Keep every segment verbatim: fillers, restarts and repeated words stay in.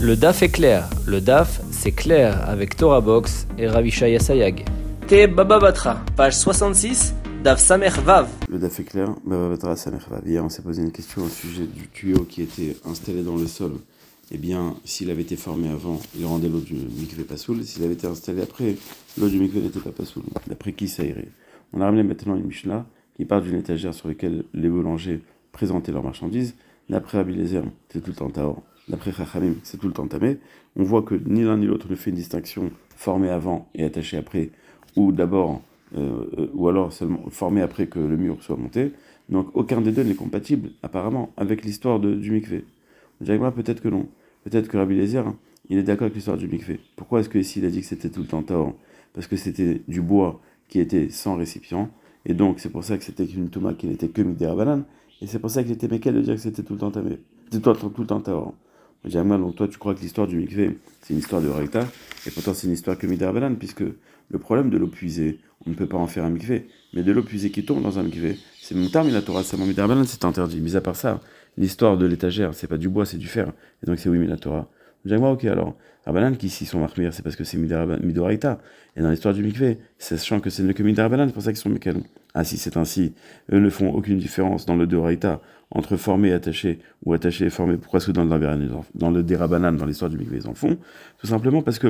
Le D A F est clair. Le D A F, c'est clair avec Torah Box et Ravishaya Sayag. Te Baba Batra, page soixante-six, D A F Samer Vav. Le D A F est clair, Baba Batra Samer Vav. Hier, on s'est posé une question au sujet du tuyau qui était installé dans le sol. Eh bien, s'il avait été formé avant, il rendait l'eau du mikvé pasoul. S'il avait été installé après, l'eau du mikvé n'était pas pasoul. D'après qui ça irait? On a ramené maintenant une Mishnah qui part d'une étagère sur laquelle les boulangers présentaient leurs marchandises. D'après Rabbi Eliezer, c'est tout le temps Tahor. D'après Chachamim, c'est tout le temps Tamé. On voit que ni l'un ni l'autre ne fait une distinction formée avant et attachée après, ou d'abord, euh, euh, ou alors seulement formée après que le mur soit monté. Donc aucun des deux n'est compatible, apparemment, avec l'histoire de, du mikvé. Jagma, peut-être que non. Peut-être que Rabbi Eliezer, hein, il est d'accord avec l'histoire du mikvé. Pourquoi est-ce que ici il a dit que c'était tout le temps Tahor? Parce que c'était du bois qui était sans récipient, et donc c'est pour ça que c'était une touma qui n'était que midé rabanan, et c'est pour ça qu'il était méquel de dire que c'était tout le temps tamé, tout, tout, tout le temps Tahor. Jamal, donc toi tu crois que l'histoire du mikvé c'est une histoire de Raïta, et pourtant c'est une histoire que midé rabanan, puisque le problème de l'eau puisée, on ne peut pas en faire un mikvé, mais de l'eau puisée qui tombe dans un mikvé, c'est mon terme, la Torah, c'est mon midé rabanan, c'est interdit. Mis à part ça, l'histoire de l'étagère, c'est pas du bois, c'est du fer, et donc c'est oui, mais la Torah. Jamal, ok, alors, rabanan qui ici sont marqués, c'est parce que c'est midé Raïta, et dans l'histoire du mikvé, sachant que c'est ne que midé rabanan, c'est pour ça qu'ils sont méquel. Ah, si c'est ainsi, eux ne font aucune différence dans le Doraïta entre formé et attaché, ou attaché et formé. Pourquoi est-ce que dans le, dans le Dérabanan, dans l'histoire du mikvé, ils en font? Tout simplement parce que,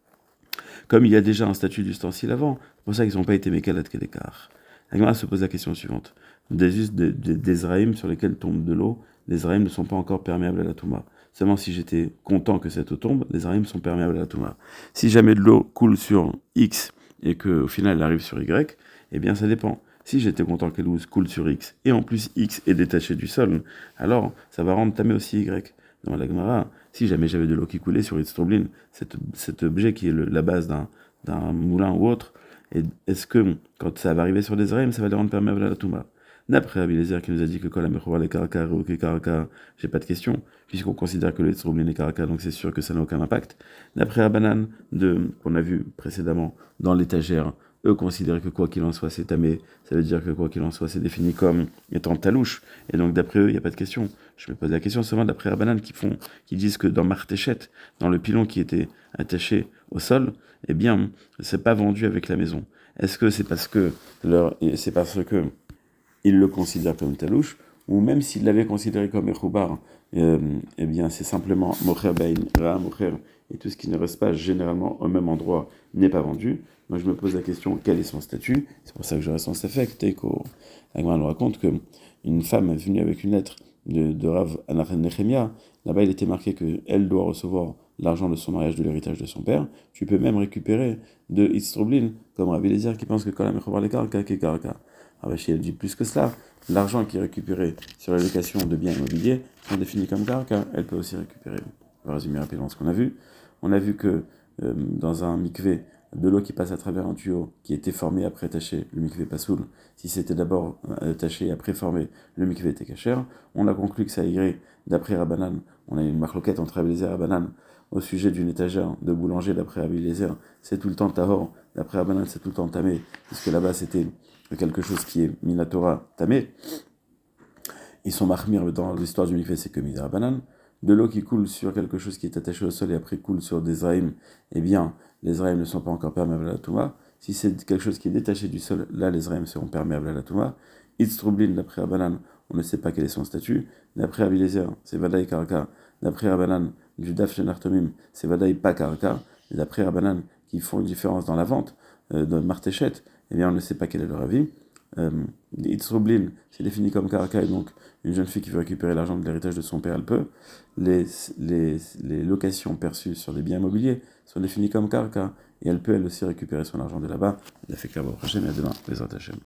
comme il y a déjà un statut d'ustensile avant, c'est pour ça qu'ils n'ont pas été mécal à Tkedekar. Agmara se pose la question suivante. Des us des, des, des Zraïm sur lesquels tombe de l'eau, les Zraïm ne sont pas encore perméables à la Touma. Seulement si j'étais content que cette eau tombe, les Zraïm sont perméables à la Touma. Si jamais de l'eau coule sur X et qu'au final elle arrive sur Y, eh bien ça dépend. Si j'étais content qu'elle coule sur X, et en plus X est détaché du sol, alors ça va rendre tamé aussi Y. Dans la Gemara, si jamais j'avais de l'eau qui coulait sur Itztroblin, cet, cet objet qui est le, la base d'un, d'un moulin ou autre, et est-ce que quand ça va arriver sur des Zraïm, ça va les rendre perméables à la Touma? D'après Rabbi Eliezer qui nous a dit que quand la Mechouar les Karaka, Réoké Karaka, j'ai pas de question, puisqu'on considère que le Itztroblin est Karaka, donc c'est sûr que ça n'a aucun impact. D'après Rabbanan, de, qu'on a vu précédemment dans l'étagère, eux considèrent que quoi qu'il en soit, c'est tamé. Ça veut dire que quoi qu'il en soit, c'est défini comme étant talouche. Et donc, d'après eux, il n'y a pas de question. Je me pose la question seulement d'après Rabbanan qui font, qui disent que dans Martéchet, dans le pilon qui était attaché au sol, eh bien, c'est pas vendu avec la maison. Est-ce que c'est parce que leur, c'est parce que ils le considèrent comme talouche, ou même s'ils l'avaient considéré comme Echoubar, euh, eh bien, c'est simplement Mocher Bain, Ra, Mocher, et tout ce qui ne reste pas généralement au même endroit n'est pas vendu. Moi, je me pose la question, quel est son statut? C'est pour ça que je reste en Safek. Teiko, Agmar nous raconte qu'une femme est venue avec une lettre de, de Rav Anachen Nechemia. Là-bas, il était marqué qu'elle doit recevoir l'argent de son mariage, de l'héritage de son père. Tu peux même récupérer de Itztroblin, comme Rabbi Eliezer qui pense que quand la Mechobar les Karaka, qui est Karaka. Ravashi, elle dit plus que cela. L'argent qui est récupéré sur la location de biens immobiliers sont définis comme Karaka. Elle peut aussi récupérer. On va résumer rapidement ce qu'on a vu. On a vu que euh, dans un mikvé, de l'eau qui passe à travers un tuyau qui était formé après attaché, le mikvé pasoul. Si c'était d'abord attaché et après formé, le mikvé était kasher. On a conclu que ça irait d'après Rabbanan. On a une marloquette entre Rabbi Eliezer et Rabbanan au sujet d'une étagère de boulanger d'après Rabbi Eliezer. C'est tout le temps tahor. D'après Rabbanan, c'est tout le temps tamé, puisque là-bas c'était quelque chose qui est minatora tamé. Ils sont mahmir dans l'histoire du mikvé, c'est que midé Rabbanan. De l'eau qui coule sur quelque chose qui est attaché au sol et après coule sur des Zraïm, eh bien, les Zraïm ne sont pas encore perméables à la Touma. Si c'est quelque chose qui est détaché du sol, là, les Zraïm seront perméables à la Touma. Itztroblin, d'après Rabbanan, on ne sait pas quel est son statut. D'après Rabbi Eliezer, c'est Vadaï Karaka. D'après Rabbanan, du Daf Shenartomim, c'est Vadaï pas Karaka. Et d'après Rabbanan, qui font une différence dans la vente euh, de Martéchet, eh bien, on ne sait pas quel est leur avis. Euh, Itztroblin, c'est défini comme Karaka, et donc une jeune fille qui veut récupérer l'argent de l'héritage de son père, elle peut. Les, les, les locations perçues sur des biens immobiliers sont définies comme Karaka, et elle peut elle aussi récupérer son argent de là-bas. Il a fait clair, Hashem, et à demain, les Hashem.